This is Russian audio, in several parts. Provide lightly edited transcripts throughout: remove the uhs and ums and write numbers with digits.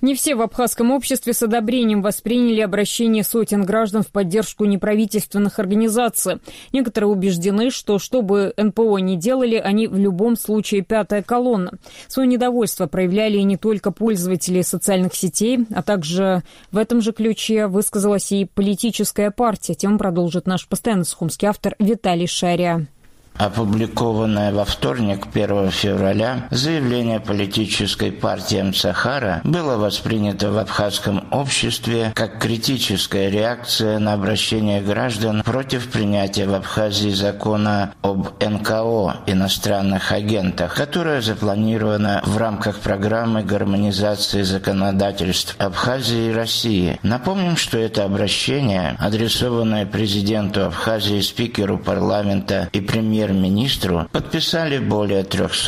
Не все в абхазском обществе с одобрением восприняли обращение сотен граждан в поддержку неправительственных организаций. Некоторые убеждены, что бы НПО ни делали, они в любом случае пятая колонна. Свое недовольство проявляли и не только пользователи социальных сетей, а также в этом же ключе высказалась и политическая партия. Тему продолжит наш постоянный сухумский автор Виталий Шария. Опубликованное во вторник, 1 февраля, заявление политической партии МСахара было воспринято в абхазском обществе как критическая реакция на обращение граждан против принятия в Абхазии закона об НКО, иностранных агентах, которое запланировано в рамках программы гармонизации законодательств Абхазии и России. Напомним, что это обращение, адресованное президенту Абхазии, спикеру парламента и премьеру министру, подписали более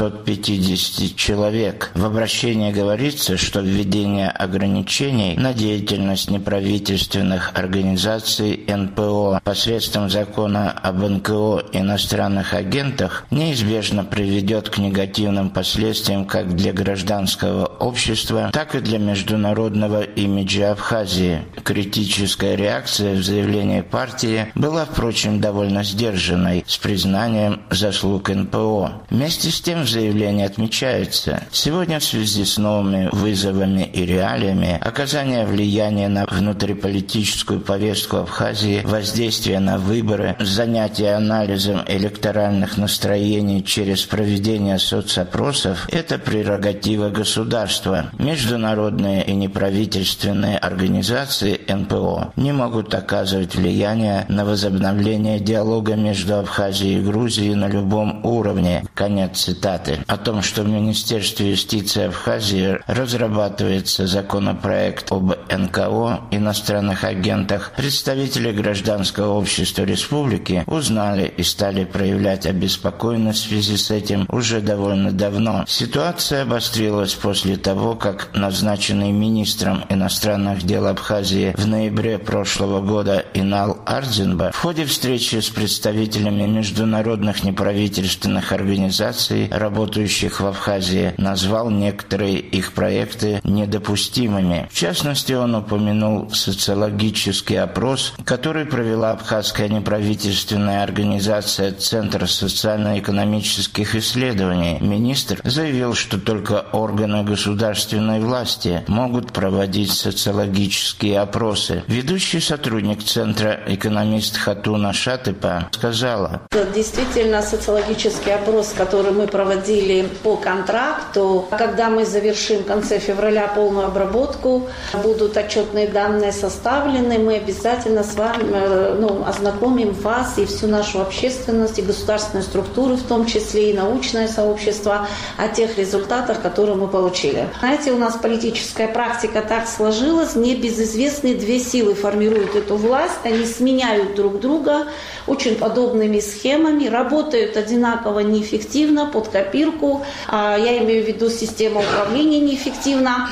350 человек. В обращении говорится, что введение ограничений на деятельность неправительственных организаций НПО посредством закона об НКО иностранных агентах неизбежно приведет к негативным последствиям как для гражданского общества, так и для международного имиджа Абхазии. Критическая реакция в заявлении партии была, впрочем, довольно сдержанной, с признанием заслуг НПО. Вместе с тем в заявлении отмечается: сегодня в связи с новыми вызовами и реалиями оказание влияния на внутриполитическую повестку Абхазии, воздействие на выборы, занятие анализом электоральных настроений через проведение соцопросов – это прерогатива государства. Международные и неправительственные организации НПО не могут оказывать влияние на возобновление диалога между Абхазией и Грузией на любом уровне. Конец цитаты. О том, что в Министерстве юстиции Абхазии разрабатывается законопроект об НКО, иностранных агентах, представители гражданского общества республики узнали и стали проявлять обеспокоенность в связи с этим уже довольно давно. Ситуация обострилась после того, как назначенный министром иностранных дел Абхазии в ноябре прошлого года Инал Ардзинба в ходе встречи с представителями международных неправительственных организаций, работающих в Абхазии, назвал некоторые их проекты недопустимыми. В частности, он упомянул социологический опрос, который провела абхазская неправительственная организация Центр социально-экономических исследований. Министр заявил, что только органы государственной власти могут проводить социологические опросы. Ведущий сотрудник Центра, экономист Хатуна Шатыпа, сказала: действительно, социологический опрос, который мы проводили по контракту, когда мы завершим в конце февраля полную обработку, будут отчетные данные составлены, мы обязательно с вами ознакомим вас и всю нашу общественность, и государственные структуры, в том числе и научное сообщество, о тех результатах, которые мы получили. Знаете, у нас политическая практика так сложилась, небезызвестные две силы формируют эту власть, они сменяют друг друга очень подобными схемами, работают одинаково неэффективно, под копирку. Я имею в виду, система управления неэффективна.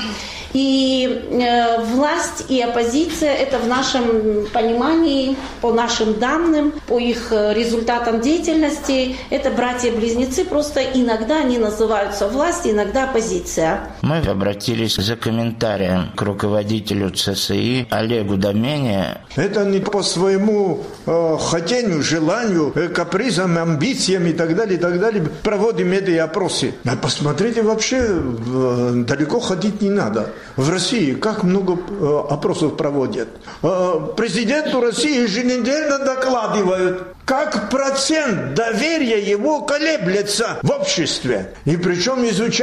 И власть и оппозиция – это в нашем понимании, по нашим данным, по их результатам деятельности, это братья-близнецы, просто иногда они называются власть, иногда оппозиция. Мы обратились за комментарием к руководителю ЦСИ Олегу Домене. Это не по своему хотению, желанию, капризам, амбициям и так далее проводим эти опросы. А посмотрите, вообще далеко ходить не надо. В России как много опросов проводят. Президенту России еженедельно докладывают, как процент доверия его колеблется в обществе. И причем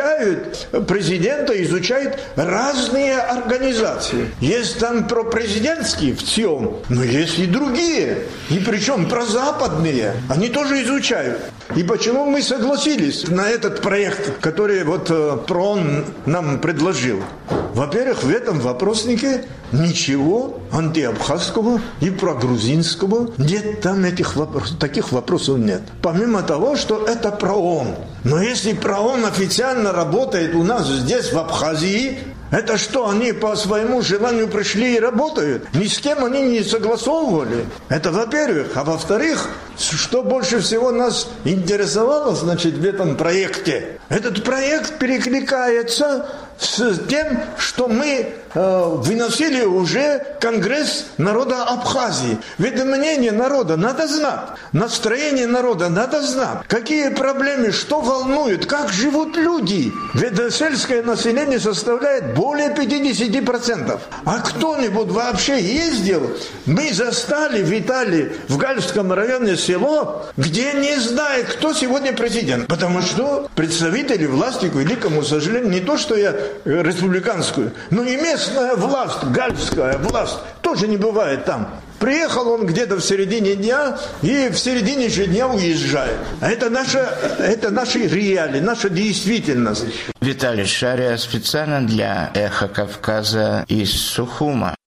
президента изучают разные организации. Есть там пропрезидентские в ЦИОМ, но есть и другие. И причем прозападные. Они тоже изучают. И почему мы согласились на этот проект, который ПРООН нам предложил? Во-первых, в этом вопроснике ничего антиабхазского и прогрузинского нет, там таких вопросов нет. Помимо того, что это ПРООН. Но если ПРООН официально работает у нас здесь, в Абхазии, это что, они по своему желанию пришли и работают? Ни с кем они не согласовывали. Это во-первых. А во-вторых, что больше всего нас интересовало, в этом проекте? Этот проект перекликается с тем, что мы выносили уже Конгресс народа Абхазии. Ведь мнение народа надо знать, настроение народа надо знать, какие проблемы, что волнует, как живут люди. Ведь сельское население составляет более 50%. А кто-нибудь вообще ездил? Мы застали в Италии, в Гальском районе село, где не знает, кто сегодня президент. Потому что представители власти, к великому сожалению, не то, что я республиканскую, но и местная власть, гальская власть, тоже не бывает там. Приехал он где-то в середине дня и в середине же дня уезжает. А это наши реалии, наша действительность. Виталий Шария специально для «Эхо Кавказа» из Сухума.